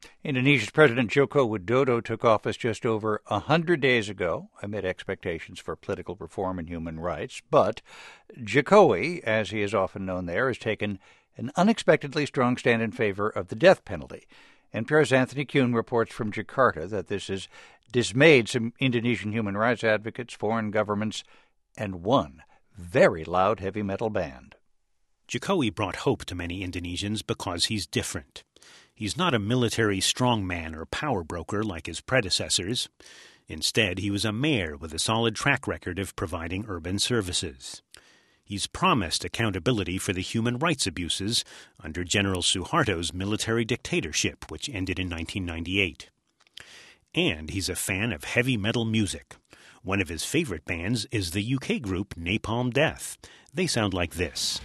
Indonesia's President Joko Widodo took office just over 100 days ago amid expectations for political reform and human rights. But Jokowi, as he is often known there, has taken an unexpectedly strong stand in favor of the death penalty. NPR's Anthony Kuhn reports from Jakarta that this has dismayed some Indonesian human rights advocates, foreign governments, and one very loud heavy metal band. Jokowi brought hope to many Indonesians because he's different. He's not a military strongman or power broker like his predecessors. Instead, he was a mayor with a solid track record of providing urban services. He's promised accountability for the human rights abuses under General Suharto's military dictatorship, which ended in 1998. And he's a fan of heavy metal music. One of his favorite bands is the UK group Napalm Death. They sound like this.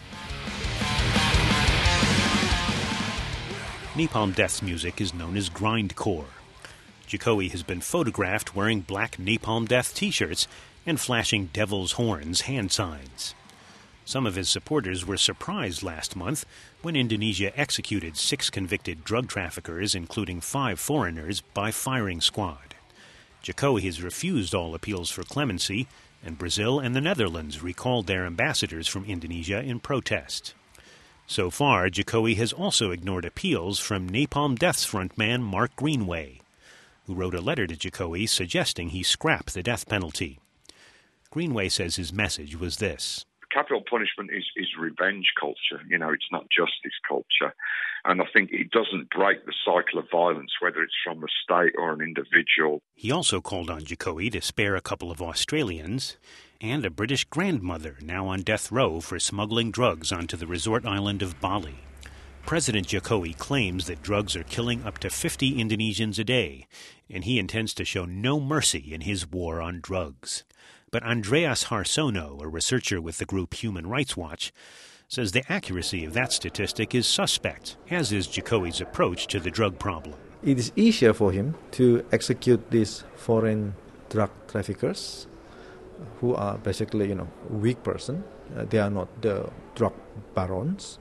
Napalm Death's music is known as grindcore. Jokowi has been photographed wearing black Napalm Death t-shirts and flashing devil's horns hand signs. Some of his supporters were surprised last month when Indonesia executed 6 convicted drug traffickers, including 5 foreigners, by firing squad. Jokowi has refused all appeals for clemency, and Brazil and the Netherlands recalled their ambassadors from Indonesia in protest. So far, Jokowi has also ignored appeals from Napalm Death's frontman Mark Greenway, who wrote a letter to Jokowi suggesting he scrap the death penalty. Greenway says his message was this. Capital punishment is revenge culture. It's not justice culture. And I think it doesn't break the cycle of violence, whether it's from the state or an individual. He also called on Jokowi to spare a couple of Australians and a British grandmother now on death row for smuggling drugs onto the resort island of Bali. President Jokowi claims that drugs are killing up to 50 Indonesians a day, and he intends to show no mercy in his war on drugs. But Andreas Harsono, a researcher with the group Human Rights Watch, says the accuracy of that statistic is suspect, as is Jokowi's approach to the drug problem. It is easier for him to execute these foreign drug traffickers who are basically, weak person. They are not the drug barons,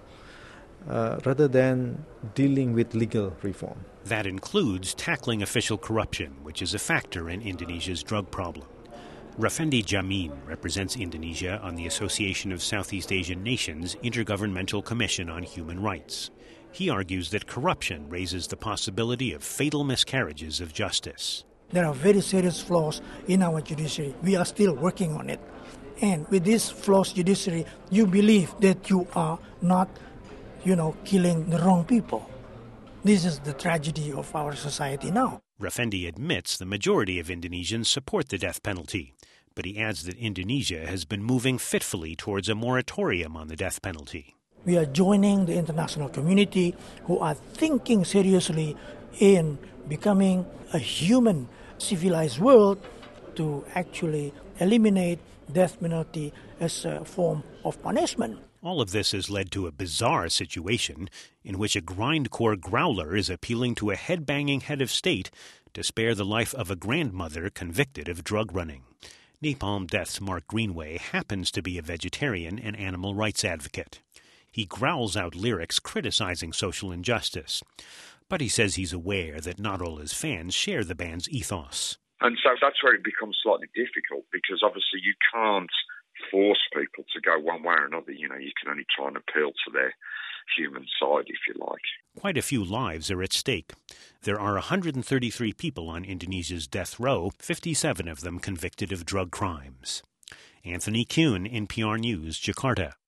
rather than dealing with legal reform. That includes tackling official corruption, which is a factor in Indonesia's drug problem. Rafendi Jamin represents Indonesia on the Association of Southeast Asian Nations Intergovernmental Commission on Human Rights. He argues that corruption raises the possibility of fatal miscarriages of justice. There are very serious flaws in our judiciary. We are still working on it. And with this flawed judiciary, you believe that you are not, killing the wrong people. This is the tragedy of our society now. Rafendi admits the majority of Indonesians support the death penalty, but he adds that Indonesia has been moving fitfully towards a moratorium on the death penalty. We are joining the international community who are thinking seriously in becoming a human, civilized world to actually eliminate death penalty as a form of punishment. All of this has led to a bizarre situation in which a grindcore growler is appealing to a head-banging head of state to spare the life of a grandmother convicted of drug running. Napalm Death's Mark Greenway happens to be a vegetarian and animal rights advocate. He growls out lyrics criticizing social injustice, but he says he's aware that not all his fans share the band's ethos. And so that's where it becomes slightly difficult, because obviously you can't force people to go one way or another. You can only try and appeal to their human side, if you like. Quite a few lives are at stake. There are 133 people on Indonesia's death row, 57 of them convicted of drug crimes. Anthony Kuhn, NPR News, Jakarta.